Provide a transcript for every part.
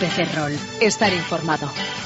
Cope Ferrol. Estar informado.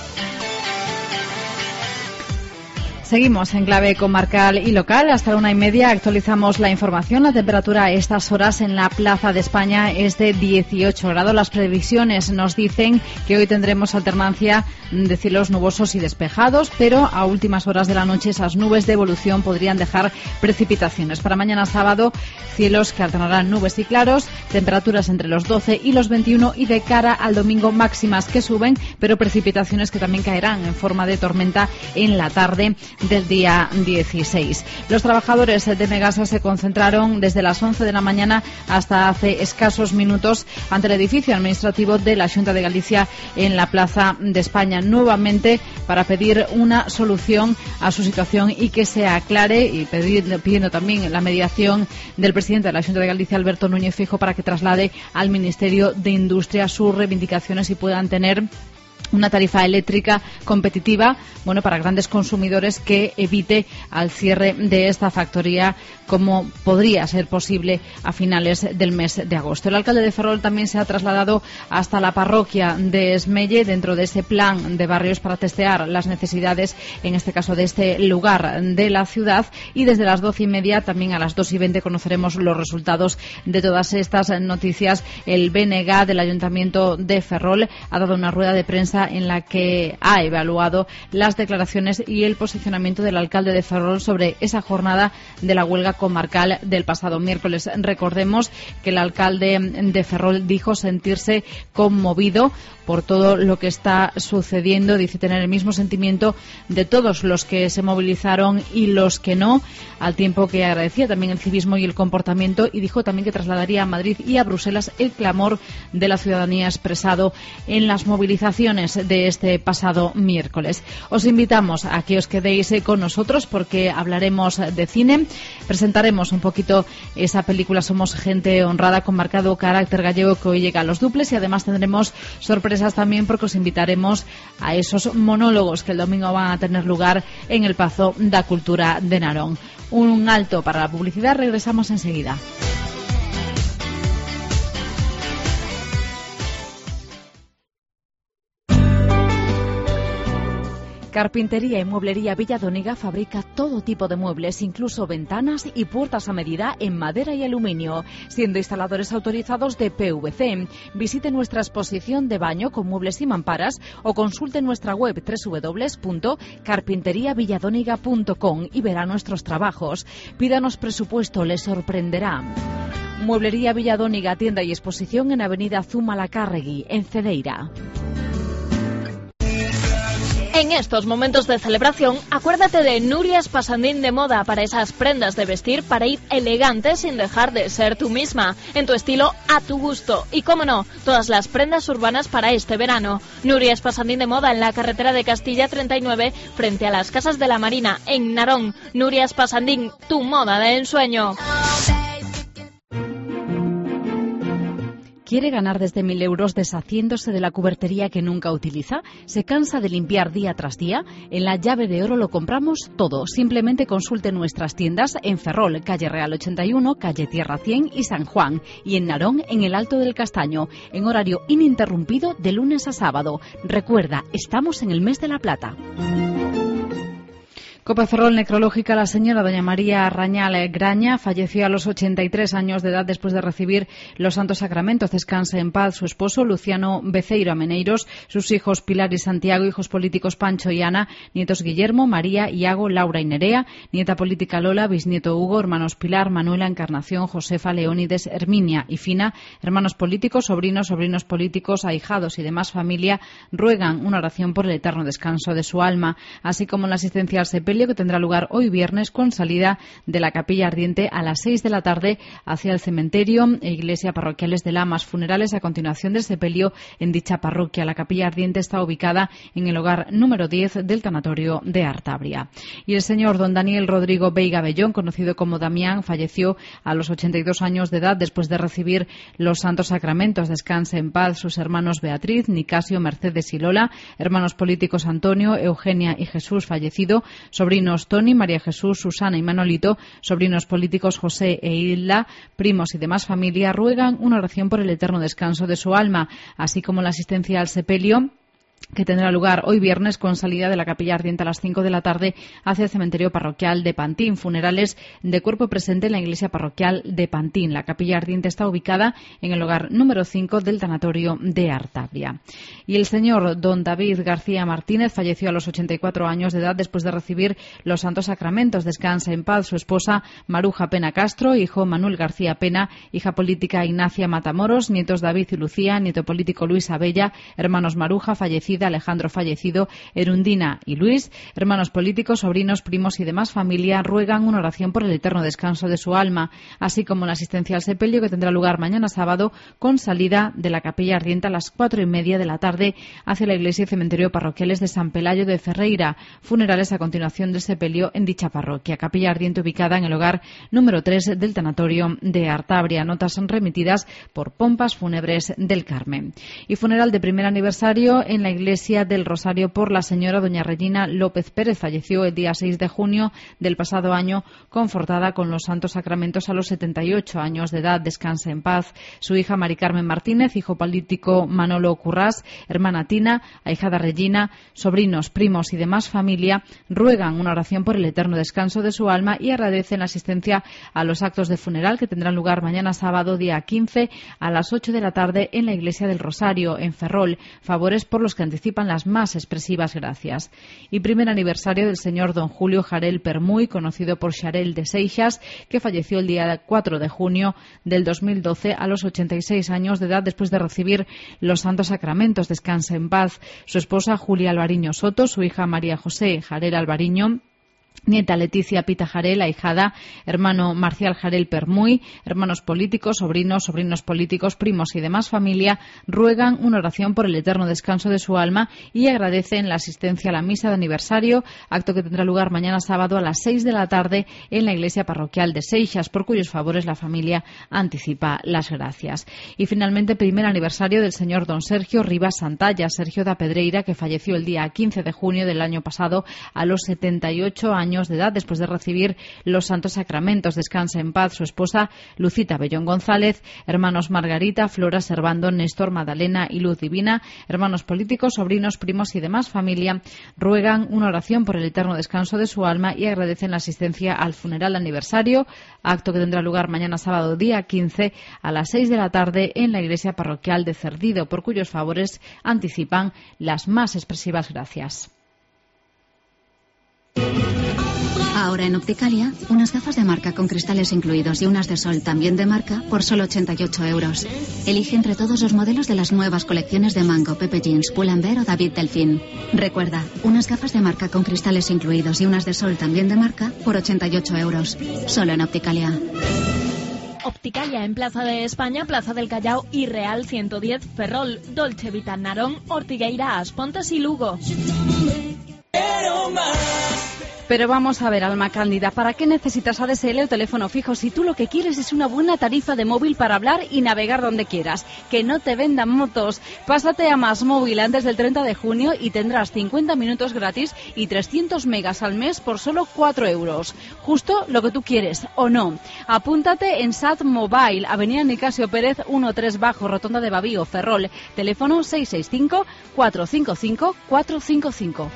Seguimos en clave comarcal y local. Hasta la 1:30 actualizamos la información. La temperatura a estas horas en la Plaza de España es de 18 grados. Las previsiones nos dicen que hoy tendremos alternancia de cielos nubosos y despejados, pero a últimas horas de la noche esas nubes de evolución podrían dejar precipitaciones. Para mañana sábado, cielos que alternarán nubes y claros, temperaturas entre los 12 y los 21 y de cara al domingo máximas que suben, pero precipitaciones que también caerán en forma de tormenta en la tarde del día 16. Los trabajadores de Megasa se concentraron desde las 11 de la mañana hasta hace escasos minutos ante el edificio administrativo de la Xunta de Galicia en la Plaza de España, nuevamente para pedir una solución a su situación y que se aclare, y pidiendo también la mediación del presidente de la Xunta de Galicia, Alberto Núñez Feijóo, para que traslade al Ministerio de Industria sus reivindicaciones y puedan tener una tarifa eléctrica competitiva, para grandes consumidores, que evite al cierre de esta factoría, como podría ser posible a finales del mes de agosto. El alcalde de Ferrol también se ha trasladado hasta la parroquia de Esmelle dentro de ese plan de barrios para testear las necesidades, en este caso de este lugar de la ciudad, y desde las 12:30, también a las 2:20, conoceremos los resultados de todas estas noticias. El BNG del Ayuntamiento de Ferrol ha dado una rueda de prensa en la que ha evaluado las declaraciones y el posicionamiento del alcalde de Ferrol sobre esa jornada de la huelga comarcal del pasado miércoles. Recordemos que el alcalde de Ferrol dijo sentirse conmovido por todo lo que está sucediendo. Dice tener el mismo sentimiento de todos los que se movilizaron y los que no, al tiempo que agradecía también el civismo y el comportamiento, y dijo también que trasladaría a Madrid y a Bruselas el clamor de la ciudadanía expresado en las movilizaciones de este pasado miércoles. Os invitamos a que os quedéis con nosotros porque hablaremos de cine, presentaremos un poquito esa película Somos gente honrada con marcado carácter gallego que hoy llega a los duples, y además tendremos sorpresas también porque os invitaremos a esos monólogos que el domingo van a tener lugar en el Pazo da Cultura de Narón. Un alto para la publicidad, regresamos enseguida. Carpintería y Mueblería Villadóniga fabrica todo tipo de muebles, incluso ventanas y puertas a medida en madera y aluminio, siendo instaladores autorizados de PVC. Visite nuestra exposición de baño con muebles y mamparas o consulte nuestra web www.carpinteriavilladóniga.com y verá nuestros trabajos. Pídanos presupuesto, les sorprenderá. Mueblería Villadóniga, tienda y exposición en Avenida Zumalacárregui, en Cedeira. En estos momentos de celebración, acuérdate de Nurias Pasandín de Moda para esas prendas de vestir para ir elegante sin dejar de ser tú misma, en tu estilo, a tu gusto. Y cómo no, todas las prendas urbanas para este verano. Nurias Pasandín de Moda en la carretera de Castilla 39, frente a las Casas de la Marina, en Narón. Nurias Pasandín, tu moda de ensueño. ¿Quiere ganar desde 1.000 euros deshaciéndose de la cubertería que nunca utiliza? ¿Se cansa de limpiar día tras día? En La Llave de Oro lo compramos todo. Simplemente consulte nuestras tiendas en Ferrol, calle Real 81, calle Tierra 100 y San Juan. Y en Narón, en el Alto del Castaño, en horario ininterrumpido de lunes a sábado. Recuerda, estamos en el mes de la Plata. Cope Ferrol necrológica. La señora doña María Rañal Graña falleció a los 83 años de edad después de recibir los santos sacramentos. Descanse en paz su esposo Luciano Beceiro Ameneiros, sus hijos Pilar y Santiago, hijos políticos Pancho y Ana, nietos Guillermo, María, Iago, Laura y Nerea, nieta política Lola, bisnieto Hugo, hermanos Pilar, Manuela, Encarnación, Josefa, Leónides, Herminia y Fina, hermanos políticos, sobrinos políticos, ahijados y demás familia ruegan una oración por el eterno descanso de su alma, así como la asistencia al sepelio que tendrá lugar hoy viernes con salida de la Capilla Ardiente a las 6 de la tarde hacia el cementerio e iglesia parroquiales de Lamas. Funerales a continuación del sepelio en dicha parroquia. La Capilla Ardiente está ubicada en el hogar número 10 del tanatorio de Artabria. Y el señor don Daniel Rodrigo Veiga Bellón, conocido como Damián, falleció a los 82 años de edad después de recibir los santos sacramentos. Descanse en paz sus hermanos Beatriz, Nicasio, Mercedes y Lola, hermanos políticos Antonio, Eugenia y Jesús, fallecido, sobrinos Tony, María Jesús, Susana y Manolito, sobrinos políticos José e Hilda, primos y demás familia, ruegan una oración por el eterno descanso de su alma, así como la asistencia al sepelio, que tendrá lugar hoy viernes con salida de la capilla ardiente a las 5 de la tarde hacia el cementerio parroquial de Pantín. Funerales de cuerpo presente en la iglesia parroquial de Pantín. La capilla ardiente está ubicada en el hogar número 5 del tanatorio de Artabria. Y el señor don David García Martínez falleció a los 84 años de edad después de recibir los santos sacramentos. Descansa en paz su esposa Maruja Pena Castro, hijo Manuel García Pena, hija política Ignacia Matamoros, nietos David y Lucía, nieto político Luis Abella, hermanos Maruja, fallecida, Alejandro fallecido, Erundina y Luis, hermanos políticos, sobrinos, primos y demás familia, ruegan una oración por el eterno descanso de su alma, así como la asistencia al sepelio que tendrá lugar mañana sábado con salida de la capilla ardiente a las 4:30 de la tarde hacia la iglesia y cementerio parroquiales de San Pelayo de Ferreira. Funerales a continuación del sepelio en dicha parroquia. Capilla ardiente ubicada en el hogar número 3 del tanatorio de Artabria. Notas remitidas por Pompas Fúnebres del Carmen. Y funeral de primer aniversario en la Iglesia del Rosario por la señora doña Regina López Pérez. Falleció el día 6 de junio del pasado año, confortada con los santos sacramentos a los 78 años de edad. Descanse en paz. Su hija Mari Carmen Martínez, hijo político Manolo Currás, hermana Tina, ahijada Regina, sobrinos, primos y demás familia, ruegan una oración por el eterno descanso de su alma y agradecen la asistencia a los actos de funeral que tendrán lugar mañana sábado, día 15, a las 8 de la tarde en la Iglesia del Rosario, en Ferrol. Favores por los que anticipan las más expresivas gracias. Y primer aniversario del señor don Julio Jarel Permuy, conocido por Xarel de Seixas, que falleció el día 4 de junio del 2012 a los 86 años de edad después de recibir los santos sacramentos. Descanse en paz. Su esposa Julia Alvariño Soto, su hija María José Jarel Alvariño, nieta Leticia Pita Jarel, ahijada, hermano Marcial Jarel Permuy, hermanos políticos, sobrinos políticos, primos y demás familia, ruegan una oración por el eterno descanso de su alma y agradecen la asistencia a la misa de aniversario, acto que tendrá lugar mañana sábado a las 6 de la tarde en la iglesia parroquial de Seixas, por cuyos favores la familia anticipa las gracias. Y finalmente, primer aniversario del señor don Sergio Rivas Santalla, Sergio da Pedreira, que falleció el día 15 de junio del año pasado a los 78 años de edad después de recibir los santos sacramentos. Descanse en paz su esposa Lucita Bellón González, hermanos Margarita, Flora, Servando, Néstor, Madalena y Luz Divina, hermanos políticos, sobrinos, primos y demás familia, ruegan una oración por el eterno descanso de su alma y agradecen la asistencia al funeral aniversario, acto que tendrá lugar mañana sábado día 15 a las 6 de la tarde en la iglesia parroquial de Cerdido, por cuyos favores anticipan las más expresivas gracias. Ahora en Opticalia, unas gafas de marca con cristales incluidos y unas de sol también de marca por solo 88 euros. Elige entre todos los modelos de las nuevas colecciones de Mango, Pepe Jeans, Pull&Bear o David Delfín. Recuerda, unas gafas de marca con cristales incluidos y unas de sol también de marca por 88 euros. Solo en Opticalia. Opticalia en Plaza de España, Plaza del Callao y Real 110 Ferrol, Dolce Vita Narón, Ortigueira, Aspontes y Lugo. Pero vamos a ver, Alma Cándida, ¿para qué necesitas ADSL o teléfono fijo si tú lo que quieres es una buena tarifa de móvil para hablar y navegar donde quieras? Que no te vendan motos. Pásate a Más Móvil antes del 30 de junio y tendrás 50 minutos gratis y 300 megas al mes por solo 4 euros. Justo lo que tú quieres, ¿o no? Apúntate en SAT Mobile, Avenida Nicasio Pérez 13 Bajo, Rotonda de Babío, Ferrol. Teléfono 665 455 455.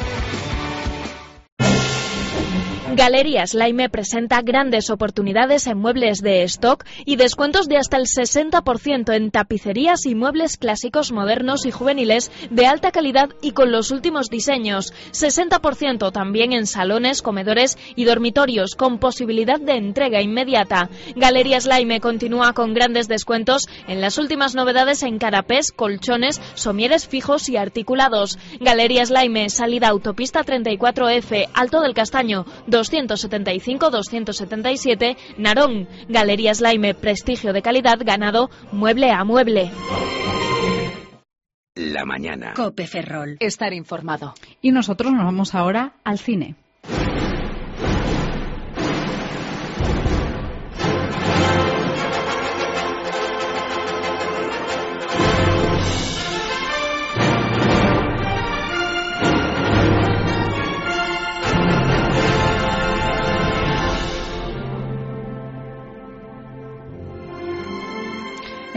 Galerías Laime presenta grandes oportunidades en muebles de stock y descuentos de hasta el 60% en tapicerías y muebles clásicos, modernos y juveniles de alta calidad y con los últimos diseños. 60% también en salones, comedores y dormitorios con posibilidad de entrega inmediata. Galerías Laime continúa con grandes descuentos en las últimas novedades en canapés, colchones, somieres fijos y articulados. Galerías Laime, salida Autopista 34F, Alto del Castaño, 275-277, Narón. Galerías Laime, prestigio de calidad ganado mueble a mueble. La mañana. COPE Ferrol. Estar informado. Y nosotros nos vamos ahora al cine.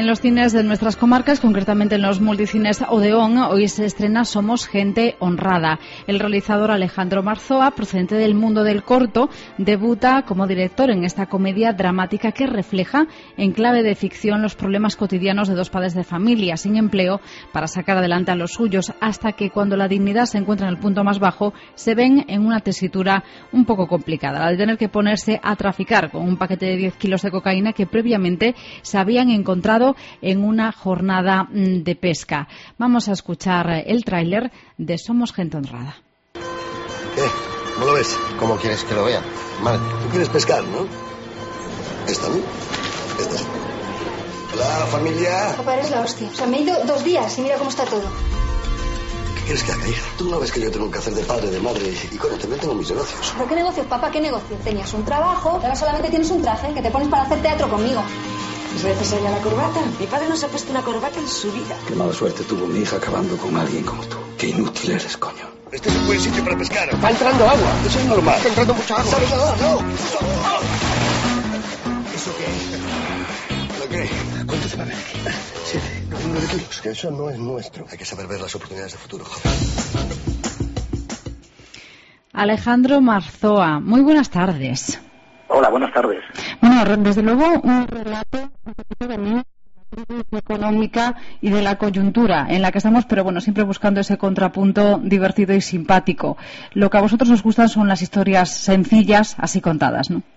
En los cines de nuestras comarcas, concretamente en los multicines Odeón, hoy se estrena Somos gente honrada. El realizador Alejandro Marzoa, procedente del mundo del corto, debuta como director en esta comedia dramática que refleja, en clave de ficción, los problemas cotidianos de dos padres de familia sin empleo para sacar adelante a los suyos, hasta que cuando la dignidad se encuentra en el punto más bajo, se ven en una tesitura un poco complicada, la de tener que ponerse a traficar con un paquete de 10 kilos de cocaína que previamente se habían encontrado en una jornada de pesca. Vamos a escuchar el tráiler de Somos gente honrada. ¿Qué? ¿Cómo lo ves? ¿Cómo quieres que lo vea? Vale. Tú quieres pescar, ¿no? Esta, ¿no? Esta sí. Hola, familia. Papá, eres la hostia. O sea, me he ido 2 días y mira cómo está todo. ¿Qué quieres que haga, hija? Tú no ves que yo tengo que hacer de padre, de madre y coño, también tengo mis negocios. ¿Pero qué negocios, papá? ¿Qué negocio? Tenías un trabajo, ahora solamente tienes un traje que te pones para hacer teatro conmigo. ¿Es necesaria la corbata? Mi padre no se ha puesto una corbata en su vida. Qué mala suerte tuvo mi hija acabando con alguien como tú. Qué inútil eres, coño. Este es un buen sitio para pescar. Está entrando agua. Eso es normal. Está entrando mucha agua. ¿Sabes nadar? No. ¿Eso qué? ¿Lo qué? ¿Cuánto te va a venir? 7. ¿Número de kilos? Que eso no es nuestro. Hay que saber ver las oportunidades de futuro, joder. Alejandro Marzoa, muy buenas tardes. Hola, buenas tardes. Bueno, desde luego un relato un poquito de la crisis económica y de la coyuntura en la que estamos, pero bueno, siempre buscando ese contrapunto divertido y simpático. Lo que a vosotros os gustan son las historias sencillas, así contadas, ¿no?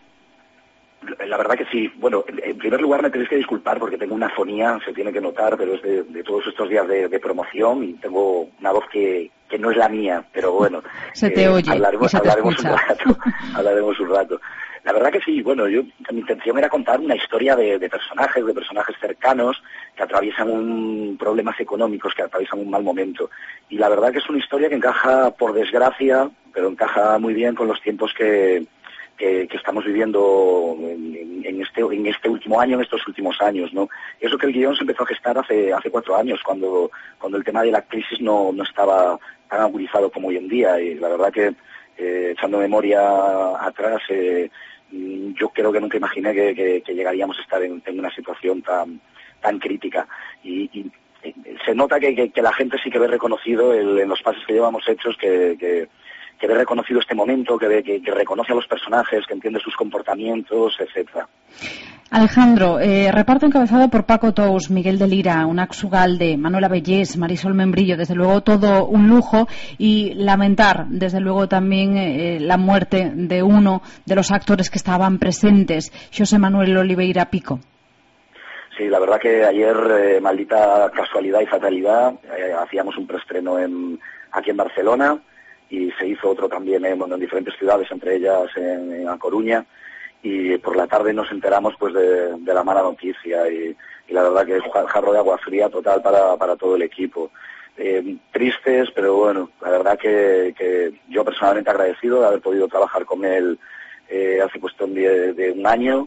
La verdad que sí. Bueno, en primer lugar me tenéis que disculpar porque tengo una afonía, se tiene que notar, pero es de todos estos días de promoción y tengo una voz que no es la mía, pero bueno. Se te oye hablaremos, y se te hablaremos escucha. hablaremos un rato. La verdad que sí, bueno, mi intención era contar una historia de personajes cercanos que atraviesan problemas económicos, que atraviesan un mal momento. Y la verdad que es una historia que encaja, por desgracia, pero encaja muy bien con los tiempos que estamos viviendo en este último año, en estos últimos años, ¿no? Eso que el guión se empezó a gestar hace 4 años, cuando el tema de la crisis no estaba tan agudizado como hoy en día. Y la verdad que, echando memoria atrás, yo creo que nunca imaginé que llegaríamos a estar en una situación tan crítica. Y se nota que la gente sí que ve reconocido en los pasos que llevamos hechos, que ve reconocido este momento, que reconoce a los personajes, que entiende sus comportamientos, etcétera. Alejandro, reparto encabezado por Paco Tous, Miguel de Lira, Unax Ugalde, Manuela Bellés, Marisol Membrillo, desde luego todo un lujo, y lamentar, desde luego también la muerte de uno de los actores que estaban presentes, José Manuel Oliveira Pico. Sí, la verdad que ayer, maldita casualidad y fatalidad, hacíamos un preestreno aquí en Barcelona, y se hizo otro también en diferentes ciudades, entre ellas en A Coruña, y por la tarde nos enteramos pues de la mala noticia y la verdad que es un jarro de agua fría total para todo el equipo. Tristes, pero bueno, la verdad que yo personalmente agradecido de haber podido trabajar con él hace cuestión de un año.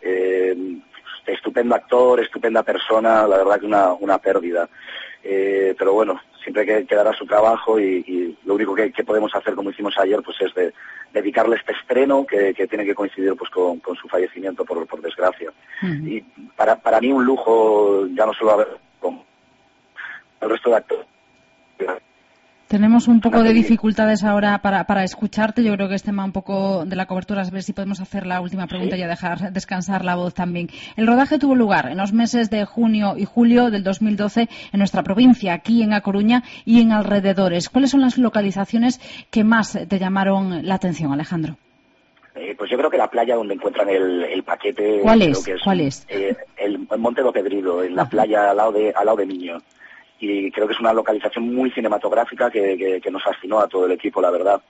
Estupendo actor, estupenda persona, la verdad que una pérdida. Pero bueno, siempre quedará su trabajo y lo único que podemos hacer, como hicimos ayer, pues es dedicarle este estreno que tiene que coincidir pues con su fallecimiento por desgracia. Uh-huh. Y para mí un lujo, ya no solo haber con el resto de actores. Tenemos un poco de dificultades ahora para escucharte. Yo creo que es tema un poco de la cobertura. A ver si podemos hacer la última pregunta y dejar descansar la voz también. El rodaje tuvo lugar en los meses de junio y julio del 2012 en nuestra provincia, aquí en A Coruña y en alrededores. ¿Cuáles son las localizaciones que más te llamaron la atención, Alejandro? Pues yo creo que la playa donde encuentran el paquete... ¿Cuál es? ¿Cuál es? El Monte do Pedrido, en la playa al lado de Miño. Y creo que es una localización muy cinematográfica que nos fascinó a todo el equipo, la verdad.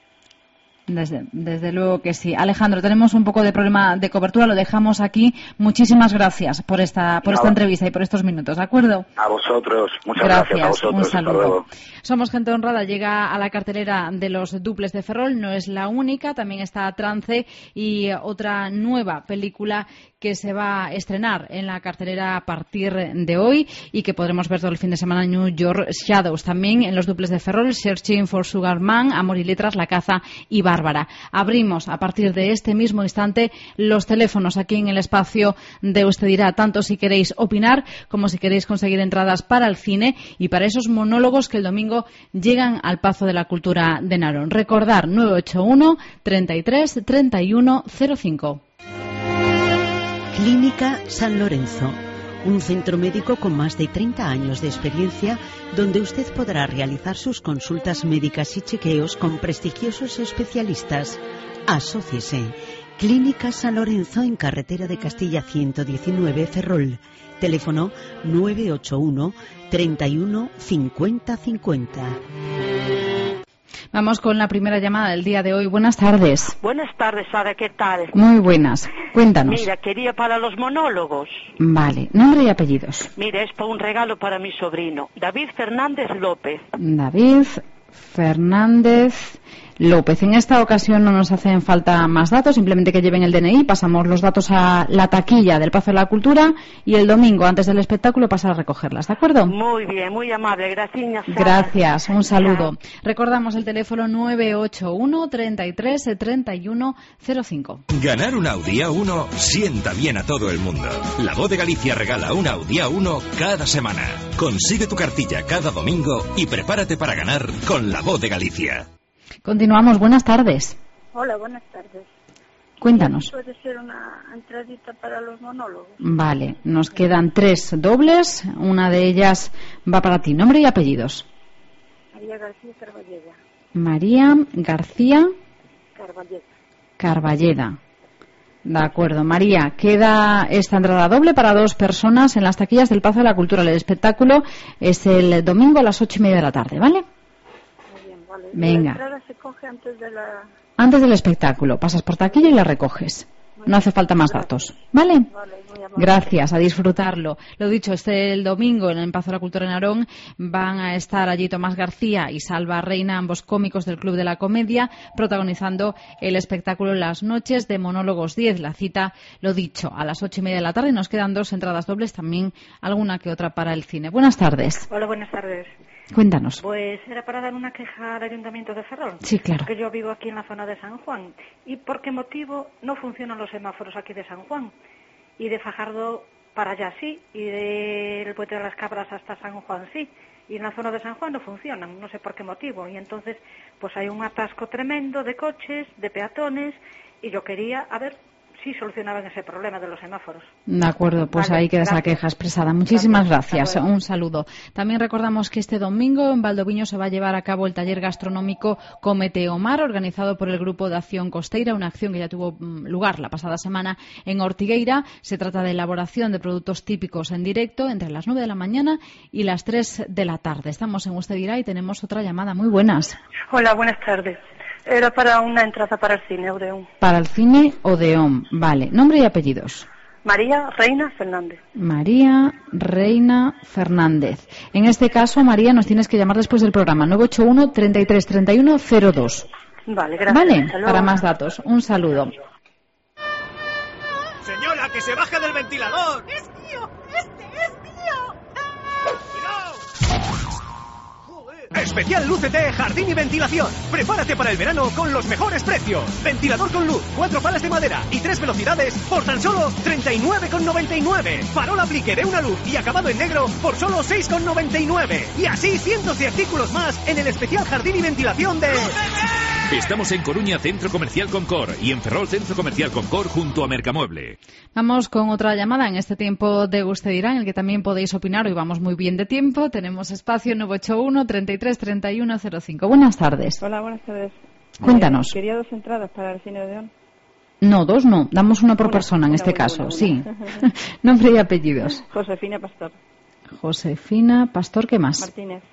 Desde luego que sí. Alejandro, tenemos un poco de problema de cobertura, lo dejamos aquí. Muchísimas gracias por esta entrevista y por estos minutos, ¿de acuerdo? A vosotros, muchas gracias a vosotros. Un saludo. Hasta luego. Somos gente honrada, llega a la cartelera de los Duples de Ferrol, no es la única, también está Trance y otra nueva película que se va a estrenar en la cartelera a partir de hoy y que podremos ver todo el fin de semana en New York Shadows. También en los duples de Ferrol, Searching for Sugar Man, Amor y Letras, La Caza y Bárbara. Abrimos a partir de este mismo instante los teléfonos aquí en el espacio de Usted Dirá, tanto si queréis opinar como si queréis conseguir entradas para el cine y para esos monólogos que el domingo llegan al Pazo de la Cultura de Narón. Recordar 981 33 31 05. Clínica San Lorenzo, un centro médico con más de 30 años de experiencia donde usted podrá realizar sus consultas médicas y chequeos con prestigiosos especialistas. Asóciese. Clínica San Lorenzo en carretera de Castilla 119 Ferrol. Teléfono 981 31 50 50. Vamos con la primera llamada del día de hoy. Buenas tardes. Buenas tardes, Sara, ¿qué tal? Muy buenas. Cuéntanos. Mira, quería para los monólogos. Vale. Nombre y apellidos. Mira, es para un regalo para mi sobrino, David Fernández López. David Fernández López. En esta ocasión no nos hacen falta más datos, simplemente que lleven el DNI, pasamos los datos a la taquilla del Pazo de la Cultura y el domingo, antes del espectáculo, pasar a recogerlas, ¿de acuerdo? Muy bien, muy amable, gracias. Gracias, un saludo. Chao. Recordamos el teléfono 981 33 31 05. Ganar un Audi A1 sienta bien a todo el mundo. La Voz de Galicia regala un Audi A1 cada semana. Consigue tu cartilla cada domingo y prepárate para ganar con La Voz de Galicia. Continuamos, buenas tardes. Hola, buenas tardes. Cuéntanos. ¿Puede ser una entradita para los monólogos? Vale, nos quedan 3 dobles, una de ellas va para ti. Nombre y apellidos. María García Carballeda. María García Carballeda. Carballeda. De acuerdo, María, queda esta entrada doble para 2 personas en las taquillas del Pazo de la Cultura. El espectáculo es el domingo a las 8:30 de la tarde, ¿vale? Vale. Venga. La entrada se coge antes del espectáculo. Pasas por taquilla y la recoges. No hace falta más datos. ¿Vale? Gracias, a disfrutarlo. Lo dicho, el domingo en el Pazo de la Cultura de Narón van a estar allí Tomás García y Salva Reina, ambos cómicos del Club de la Comedia, protagonizando el espectáculo Las Noches de Monólogos 10. La cita, lo dicho, a las 8:30 de la tarde. Nos quedan 2 entradas dobles, también alguna que otra para el cine. Buenas tardes. Hola, buenas tardes. Cuéntanos. Pues era para dar una queja al Ayuntamiento de Ferrol. Sí, claro. Porque yo vivo aquí en la zona de San Juan. ¿Y por qué motivo no funcionan los semáforos aquí de San Juan? Y de Fajardo para allá sí, y del Puente de las Cabras hasta San Juan sí. Y en la zona de San Juan no funcionan, no sé por qué motivo. Y entonces pues hay un atasco tremendo de coches, de peatones, y yo quería, a ver si solucionaban ese problema de los semáforos. De acuerdo, pues vale, ahí queda esa queja expresada. Muchísimas gracias. Un saludo. También recordamos que este domingo en Valdoviño se va a llevar a cabo el taller gastronómico Comete o Mar, organizado por el Grupo de Acción Costeira, una acción que ya tuvo lugar la pasada semana en Ortigueira. Se trata de elaboración de productos típicos en directo entre las 9 de la mañana y las 3 de la tarde. Estamos en Usted Dirá y tenemos otra llamada. Muy buenas. Hola, buenas tardes. Era para una entrada para el cine Odeón. Para el cine Odeón, vale. Nombre y apellidos. María Reina Fernández. María Reina Fernández. En este caso, María, nos tienes que llamar después del programa. 981 33 31 02. Vale, gracias. Vale, para más datos. Un saludo. Señora, que se baje del ventilador. ¡Es mío! ¡Este es mío! ¡Cuidado! Especial Lúcete, jardín y ventilación. Prepárate para el verano con los mejores precios. Ventilador con luz, 4 palas de madera y 3 velocidades por tan solo 39,99. Farol aplique de una luz y acabado en negro por solo 6,99. Y así cientos de artículos más en el especial jardín y ventilación de... Estamos en Coruña, Centro Comercial Concor, y en Ferrol, Centro Comercial Concor, junto a Mercamueble. Vamos con otra llamada en este tiempo de Usted Dirá, en el que también podéis opinar. Hoy vamos muy bien de tiempo. Tenemos espacio 981 33 31 05. Buenas tardes. Hola, buenas tardes. Cuéntanos. Quería 2 entradas para el cine Odeón. No, 2 no. Damos una por persona en este caso. Sí. Nombre y apellidos. Josefina Pastor. Josefina Pastor, ¿qué más? Martínez.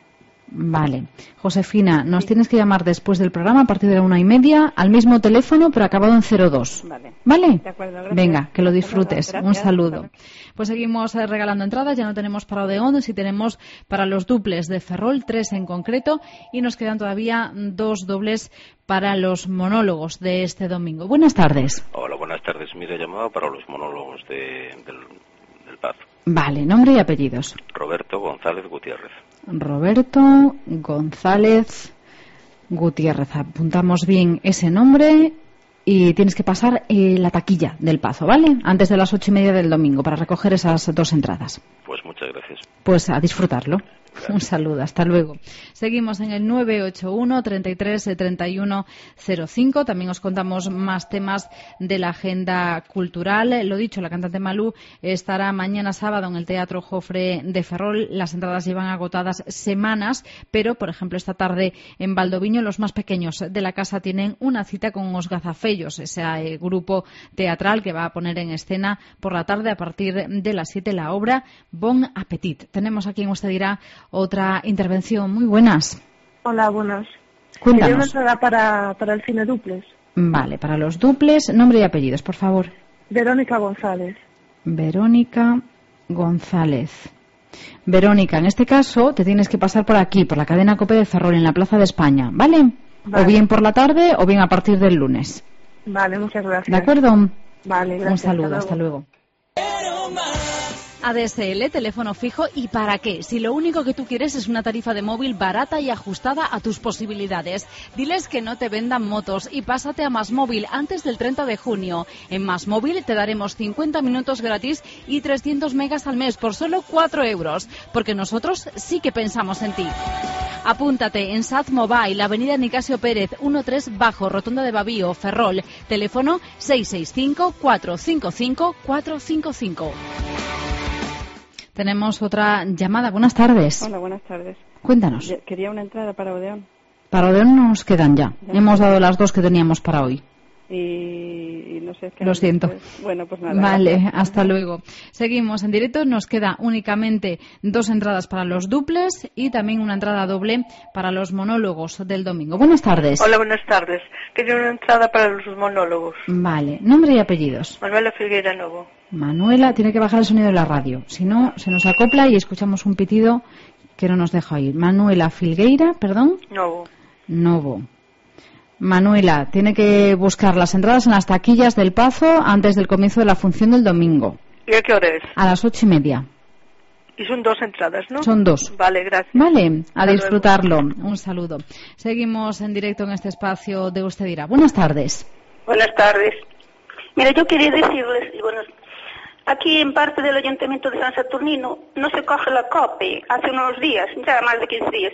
Vale. Josefina, nos tienes que llamar después del programa a partir de la 1:30 al mismo teléfono, pero acabado en 02. ¿Vale? De acuerdo, gracias. Venga, que lo disfrutes. Gracias. Un saludo. Pues seguimos regalando entradas. Ya no tenemos para Odeón, sí tenemos para los duples de Ferrol, 3 en concreto, y nos quedan todavía 2 dobles para los monólogos de este domingo. Buenas tardes. Hola, buenas tardes. Mira, llamaba para los monólogos del Paz. Vale, nombre y apellidos. Roberto González Gutiérrez. Roberto González Gutiérrez. Apuntamos bien ese nombre y tienes que pasar la taquilla del Pazo, ¿vale? Antes de las 8:30 del domingo para recoger esas 2 entradas. Pues muchas gracias. Pues a disfrutarlo. Gracias. Un saludo, hasta luego. Seguimos en el 981 33 31 05. También os contamos más temas de la agenda cultural. Lo dicho, la cantante Malú estará mañana sábado en el Teatro Jofre de Ferrol. Las entradas llevan agotadas semanas, pero, por ejemplo, esta tarde en Valdoviño los más pequeños de la casa tienen una cita con Os Gazafellos, ese grupo teatral que va a poner en escena por la tarde a partir de las 7 la obra Bon Appetit. Tenemos aquí en Usted Dirá otra intervención. Muy buenas. Hola, buenas. Cuéntanos. Una entrada para el cine duples. Vale, para los duples, nombre y apellidos, por favor. Verónica González. Verónica González. Verónica, en este caso te tienes que pasar por aquí, por la cadena COPE de Ferrol, en la Plaza de España, ¿vale? O bien por la tarde o bien a partir del lunes. Vale, muchas gracias. ¿De acuerdo? Vale, gracias. Un saludo, hasta luego. ADSL, teléfono fijo, ¿y para qué? Si lo único que tú quieres es una tarifa de móvil barata y ajustada a tus posibilidades. Diles que no te vendan motos y pásate a Más Móvil antes del 30 de junio. En Más Móvil te daremos 50 minutos gratis y 300 megas al mes por solo 4 euros, porque nosotros sí que pensamos en ti. Apúntate en SAT Mobile, Avenida Nicasio Pérez, 13 Bajo, Rotonda de Babío, Ferrol. Teléfono 665-455-455. Tenemos otra llamada. Buenas tardes. Hola, buenas tardes. Cuéntanos. Quería una entrada para Odeón. Para Odeón nos quedan ya. Hemos dado las 2 que teníamos para hoy. Y no sé. Lo siento. Bueno, pues nada. Vale, gracias. hasta luego. Seguimos en directo. Nos queda únicamente 2 entradas para los duples y también una entrada doble para los monólogos del domingo. Buenas tardes. Hola, buenas tardes. Quería una entrada para los monólogos. Vale. Nombre y apellidos. Manuela Filgueira Novo. Manuela, tiene que bajar el sonido de la radio. Si no, se nos acopla y escuchamos un pitido que no nos deja oír. Manuela Filgueira, perdón. Novo. Manuela, tiene que buscar las entradas en las taquillas del Pazo antes del comienzo de la función del domingo. ¿Y a qué hora es? A las 8:30. Y son 2 entradas, ¿no? Son 2. Vale, gracias. Vale, a Hasta disfrutarlo. luego. Un saludo. Seguimos en directo en este espacio de Usted Dirá. Buenas tardes. Buenas tardes. Mira, yo quería decirles, bueno, aquí en parte del Ayuntamiento de San Saturnino no se coge la COPE hace unos días, ya más de 15 días.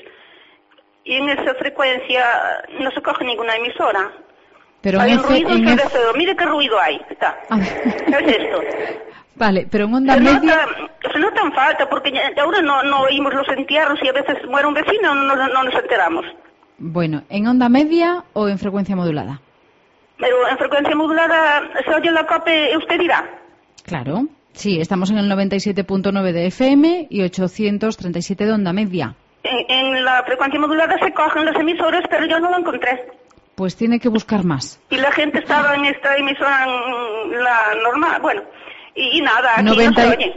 Y en esa frecuencia no se coge ninguna emisora. Pero hay en un ruido en ensordecedor. Mire qué ruido hay. Está. ¿Qué es esto? Vale, pero en onda media... Se nota en falta, porque ahora no oímos los entierros y a veces muere un vecino no nos enteramos. Bueno, ¿en onda media o en frecuencia modulada? Pero en frecuencia modulada se oye la COPE, usted dirá. Claro, sí, estamos en el 97.9 de FM y 837 de onda media. En la frecuencia modulada se cogen las emisoras, pero yo no lo encontré. Pues tiene que buscar más. Y la gente estaba en esta emisora, en la normal, bueno, y nada, aquí no se oye.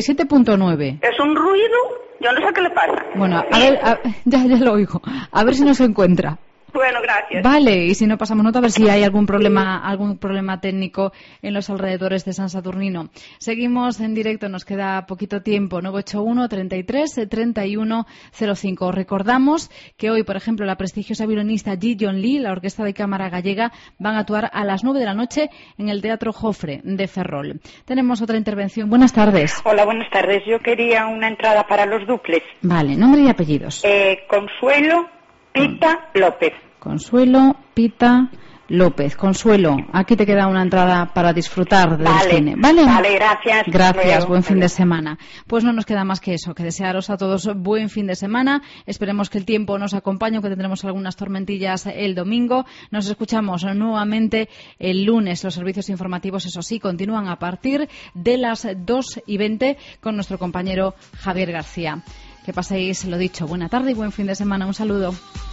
97.9. Es un ruido, yo no sé qué le pasa. Bueno, a ver, ya lo oigo. A ver si nos encuentra. Bueno, gracias. Vale, y si no pasamos nota a ver si hay algún problema técnico en los alrededores de San Saturnino. Seguimos en directo, nos queda poquito tiempo. 981 33 31 05. Recordamos que hoy, por ejemplo, la prestigiosa violinista Ji Yeon Lee, la Orquesta de Cámara Gallega, van a actuar a las 9 de la noche en el Teatro Jofre de Ferrol. Tenemos otra intervención. Buenas tardes. Hola, buenas tardes. Yo quería una entrada para los duples. Vale, nombre y apellidos. Consuelo Pita López. Consuelo Pita López. Consuelo, aquí te queda una entrada para disfrutar del cine. ¿Vale? Vale, gracias. Gracias, buen fin de semana. Pues no nos queda más que eso, que desearos a todos buen fin de semana. Esperemos que el tiempo nos acompañe, que tendremos algunas tormentillas el domingo. Nos escuchamos nuevamente el lunes. Los servicios informativos, eso sí, continúan a partir de las 2:20 con nuestro compañero Javier García. Que paséis, lo dicho, buena tarde y buen fin de semana. Un saludo.